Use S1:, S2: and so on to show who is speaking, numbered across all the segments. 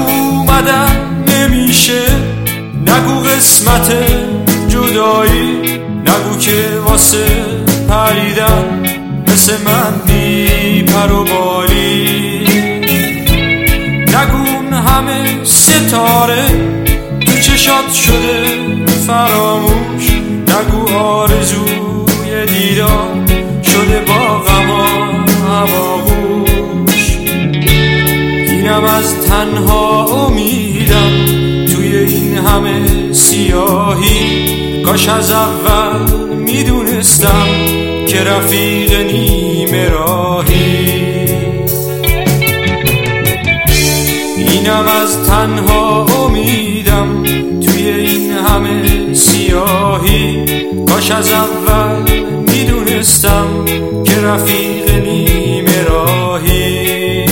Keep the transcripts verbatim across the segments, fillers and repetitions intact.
S1: اومدن نمیشه، نگو قسمت جدایی، نگو که واسه پریدن مثل من بی پر و بالی، نگو اون همه ستاره تو چشات شده فراموش، نگو آرزوی دیدار شده با غم و هواغوش. اینم از تنها امیدم توی این همه سیاهی، کاش از اول میدونستم که رفیق نیمه راهی. اینم از تنها امیدم توی این همه سیاهی، کاش از اول میدونستم که رفیق نیمه راهی.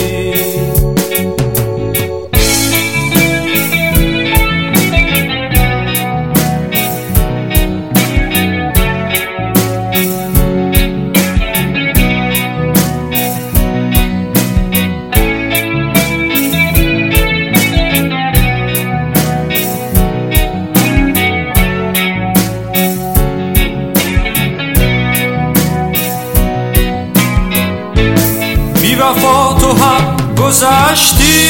S1: بی وفا تو هم گذشتی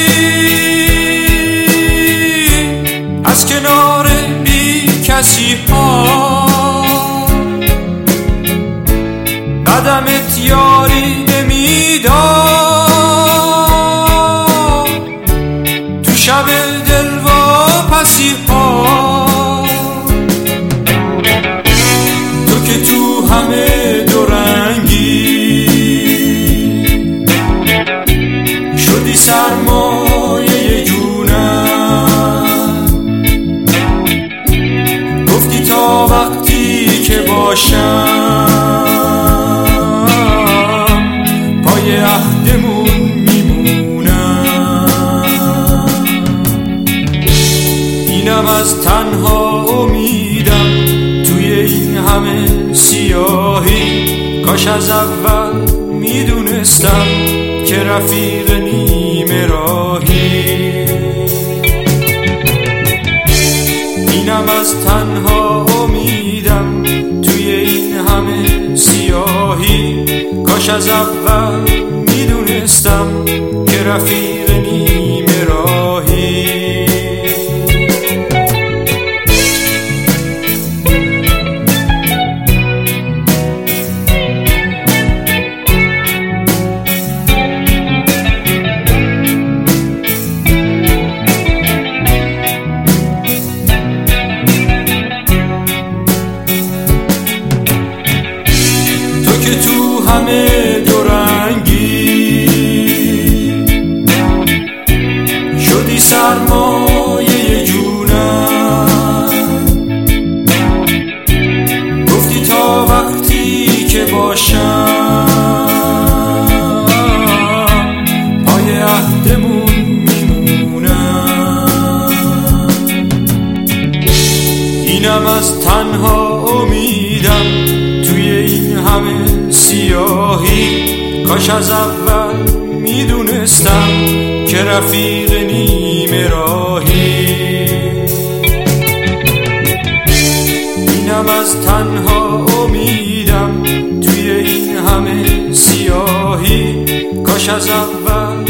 S1: از کنار بی کسی ها، قدمت یاری نمیداد تو شب دلواپسی ها. تو که تو همه دو رنگی شدی سرمایه جونم، گفتی تا وقتی که باشم پای عهدمون میمونم. اینم از تنها امیدم توی این همه سیاهی، کاش از اول میدونستم که رفیق نیمه راهی. اینم از تنها امیدم توی این همه سیاهی، کاش از اول میدونستم که رفیق نیمه راهی. که تو همه دو رنگی شدی سرمایه جونم، گفتی تا وقتی که باشم پای عهدمون میمونم. اینم از تنها امیدم توی این همه سیاهی، کاش از اول میدونستم که رفیق نیمه راهی. اینم از تنها امیدم توی این همه سیاهی، کاش از اول